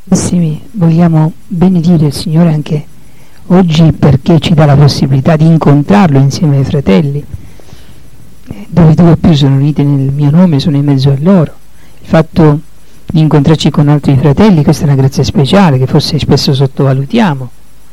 Carissimi, vogliamo benedire il Signore anche oggi perché ci dà la possibilità di incontrarlo insieme ai fratelli. Dove due o più sono uniti nel mio nome, sono in mezzo a loro. Il fatto di incontrarci con altri fratelli, questa è una grazia speciale che forse spesso sottovalutiamo.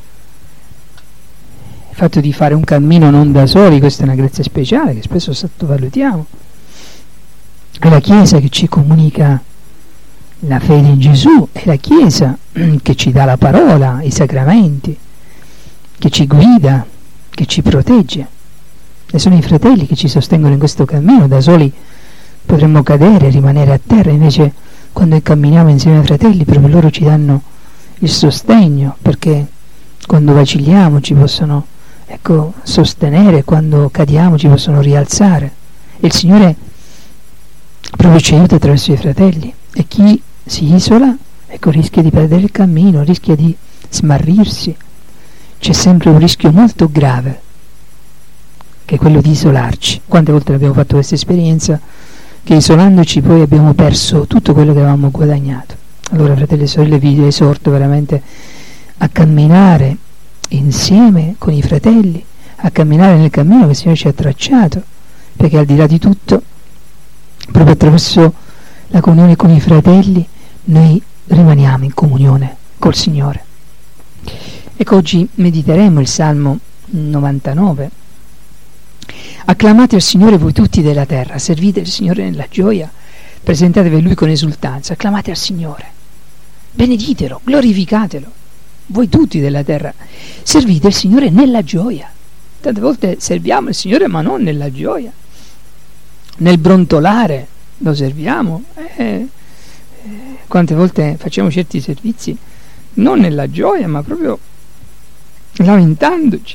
Il fatto di fare un cammino non da soli, questa è una grazia speciale che spesso sottovalutiamo. È la Chiesa che ci comunica la fede in Gesù, è la Chiesa che ci dà la parola, i sacramenti, che ci guida, che ci protegge. E sono i fratelli che ci sostengono in questo cammino. Da soli potremmo cadere, rimanere a terra, invece quando camminiamo insieme ai fratelli proprio loro ci danno il sostegno, perché quando vacilliamo ci possono sostenere, quando cadiamo ci possono rialzare, e il Signore proprio ci aiuta attraverso i fratelli. E chi si isola rischia di perdere il cammino, rischia di smarrirsi. C'è sempre un rischio molto grave, che è quello di isolarci. Quante volte abbiamo fatto questa esperienza, che isolandoci poi abbiamo perso tutto quello che avevamo guadagnato. Allora, fratelli e sorelle, vi esorto veramente a camminare insieme con i fratelli, a camminare nel cammino che il Signore ci ha tracciato, perché al di là di tutto, proprio attraverso la comunione con i fratelli, noi rimaniamo in comunione col Signore. Ecco, oggi mediteremo il Salmo 99. Acclamate il Signore voi tutti della terra, servite il Signore nella gioia, presentatevi a Lui con esultanza, acclamate al Signore, beneditelo, glorificatelo, voi tutti della terra, servite il Signore nella gioia. Tante volte serviamo il Signore ma non nella gioia, nel brontolare lo serviamo, quante volte facciamo certi servizi non nella gioia ma proprio lamentandoci,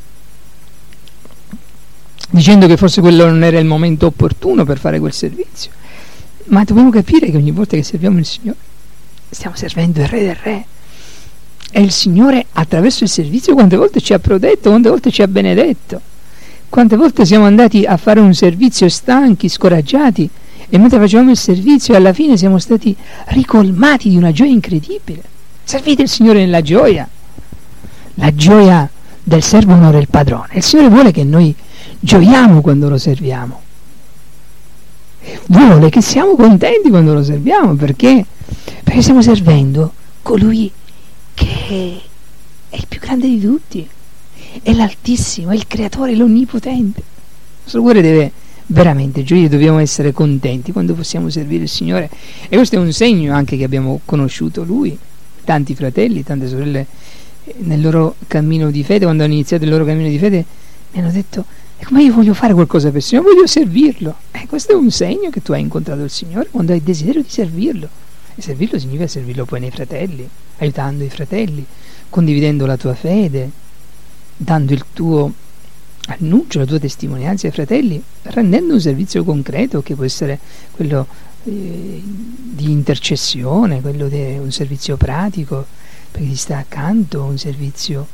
dicendo che forse quello non era il momento opportuno per fare quel servizio. Ma dobbiamo capire che ogni volta che serviamo il Signore stiamo servendo il Re del Re, e il Signore attraverso il servizio quante volte ci ha protetto, quante volte ci ha benedetto, quante volte siamo andati a fare un servizio stanchi, scoraggiati, e mentre facevamo il servizio alla fine siamo stati ricolmati di una gioia incredibile. Servite il Signore nella gioia. La gioia del servo onora il padrone. Il Signore vuole che noi gioiamo quando lo serviamo, vuole che siamo contenti quando lo serviamo, perché stiamo servendo colui che è il più grande di tutti, è l'Altissimo, è il Creatore, è l'Onnipotente. Il nostro cuore deve veramente gioire, dobbiamo essere contenti quando possiamo servire il Signore, e questo è un segno anche che abbiamo conosciuto Lui. Tanti fratelli, tante sorelle nel loro cammino di fede, quando hanno iniziato il loro cammino di fede, mi hanno detto: ma io voglio fare qualcosa per il Signore, voglio servirlo. Questo è un segno che tu hai incontrato il Signore, quando hai desiderio di servirlo. E servirlo significa servirlo poi nei fratelli, aiutando i fratelli, condividendo la tua fede, dando il tuo annuncio, la tua testimonianza ai fratelli, rendendo un servizio concreto che può essere quello di intercessione, quello di un servizio pratico perché ti sta accanto, un servizio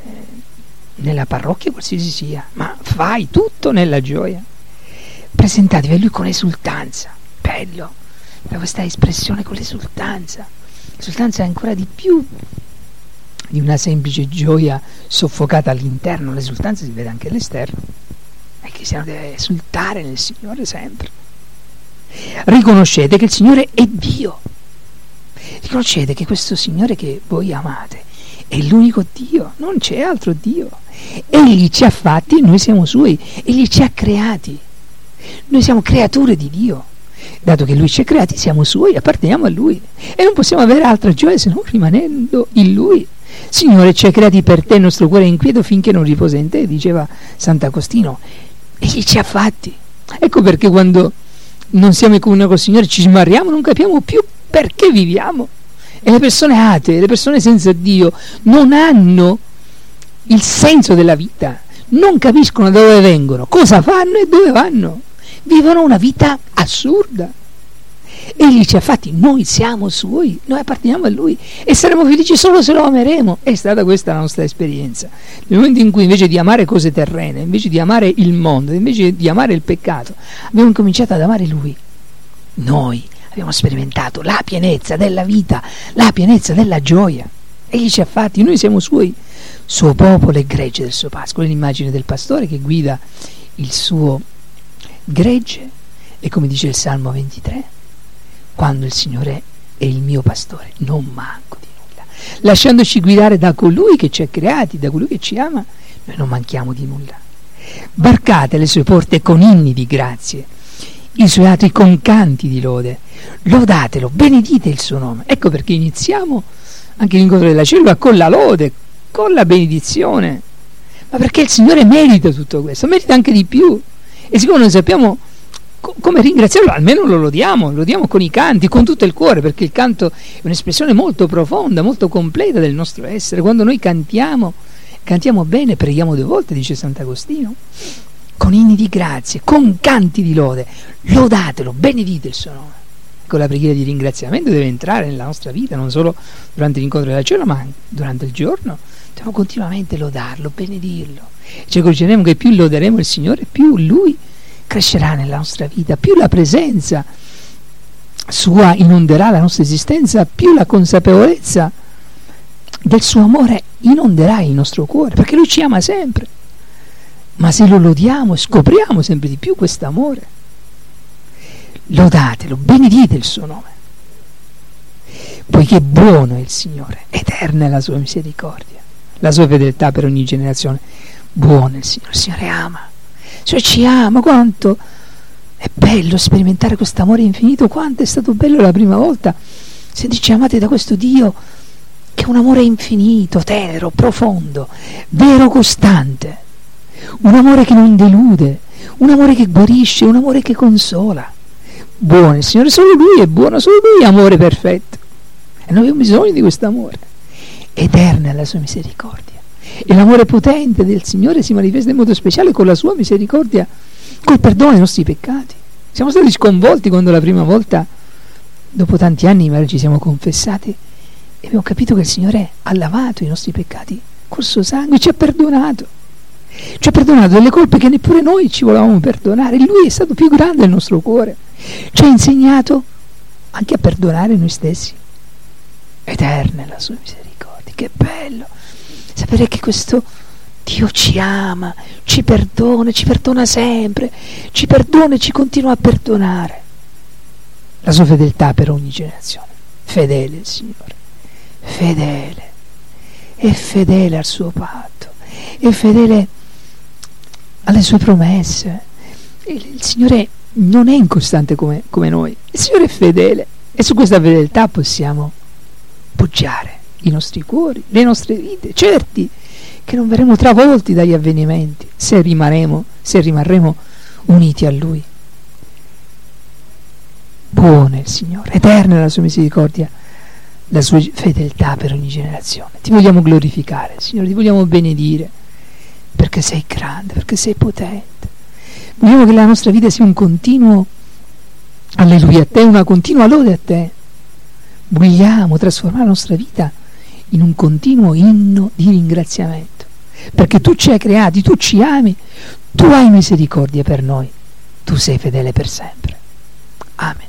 nella parrocchia, qualsiasi sia, ma fai tutto nella gioia. Presentatevi a Lui con esultanza. Bello, questa espressione con l'esultanza. L'esultanza è ancora di più di una semplice gioia soffocata all'interno. L'esultanza si vede anche all'esterno, e che si deve esultare nel Signore sempre. Riconoscete che il Signore è Dio, riconoscete che questo Signore che voi amate è l'unico Dio, non c'è altro Dio. Egli ci ha fatti, noi siamo Suoi, Egli ci ha creati, noi siamo creature di Dio. Dato che Lui ci ha creati, siamo Suoi, apparteniamo a Lui, e non possiamo avere altra gioia se non rimanendo in Lui. Signore, ci hai creati per te, il nostro cuore è inquieto finché non riposa in te, diceva Sant'Agostino. Egli ci ha fatti. Ecco perché quando non siamo in comunione col Signore ci smarriamo, non capiamo più perché viviamo. E le persone atee, le persone senza Dio non hanno il senso della vita, non capiscono da dove vengono, cosa fanno e dove vanno, vivono una vita assurda. Egli ci ha fatti, noi siamo Suoi, noi apparteniamo a Lui e saremo felici solo se lo ameremo. È stata questa la nostra esperienza. Nel momento in cui invece di amare cose terrene, invece di amare il mondo, invece di amare il peccato, abbiamo cominciato ad amare Lui, noi abbiamo sperimentato la pienezza della vita, la pienezza della gioia. Egli ci ha fatti, noi siamo suo popolo e gregge del suo pascolo. È l'immagine del pastore che guida il suo gregge, e come dice il Salmo 23, quando il Signore è il mio pastore non manco di nulla. Lasciandoci guidare da colui che ci ha creati, da colui che ci ama, noi non manchiamo di nulla. Varcate le sue porte con inni di grazie, i suoi atri con canti di lode, lodatelo, benedite il suo nome. Ecco perché iniziamo anche l'incontro della cellula con la lode, con la benedizione, ma perché il Signore merita tutto questo, merita anche di più, e siccome non sappiamo come ringraziarlo, almeno lo lodiamo con i canti, con tutto il cuore, perché il canto è un'espressione molto profonda, molto completa del nostro essere. Quando noi cantiamo bene, preghiamo 2 volte, dice Sant'Agostino, con inni di grazie, con canti di lode, lodatelo, benedite il suo nome. Ecco, la preghiera di ringraziamento deve entrare nella nostra vita, non solo durante l'incontro della cena, ma anche durante il giorno. Dobbiamo continuamente lodarlo, benedirlo. Ci accorgeremo che più loderemo il Signore, più Lui crescerà nella nostra vita, più la presenza sua inonderà la nostra esistenza, più la consapevolezza del suo amore inonderà il nostro cuore, perché Lui ci ama sempre. Ma se lo lodiamo, scopriamo sempre di più questo amore. Lodatelo, benedite il suo nome, poiché buono è il Signore, eterna è la sua misericordia, la sua fedeltà per ogni generazione. Buono è il Signore ama, cioè ci ama. Quanto è bello sperimentare questo amore infinito, quanto è stato bello la prima volta sentirci amati da questo Dio che è un amore infinito, tenero, profondo, vero, costante, un amore che non delude, un amore che guarisce, un amore che consola. Buono il Signore, solo Lui è buono, solo Lui è amore perfetto, e noi abbiamo bisogno di questo amore. Eterna è la sua misericordia, e l'amore potente del Signore si manifesta in modo speciale con la sua misericordia, col perdono dei nostri peccati. Siamo stati sconvolti quando la prima volta, dopo tanti anni, magari ci siamo confessati e abbiamo capito che il Signore ha lavato i nostri peccati col suo sangue, ci ha perdonato delle colpe che neppure noi ci volevamo perdonare. Lui è stato più grande del nostro cuore, ci ha insegnato anche a perdonare noi stessi. Eterna è la sua misericordia. Che bello sapere che questo Dio ci ama, ci perdona sempre, ci perdona e ci continua a perdonare. La sua fedeltà per ogni generazione. Fedele il Signore, fedele, è fedele al suo patto, è fedele alle sue promesse. Il Signore non è incostante come noi, il Signore è fedele, e su questa fedeltà possiamo poggiare i nostri cuori, le nostre vite, certi che non verremo travolti dagli avvenimenti se rimarremo uniti a Lui. Buono è il Signore, eterna è la sua misericordia, la sua fedeltà per ogni generazione. Ti vogliamo glorificare, Signore, ti vogliamo benedire, perché sei grande, perché sei potente. Vogliamo che la nostra vita sia un continuo alleluia a te, una continua lode a te. Vogliamo trasformare la nostra vita in un continuo inno di ringraziamento, perché tu ci hai creati, tu ci ami, tu hai misericordia per noi, tu sei fedele per sempre. Amen.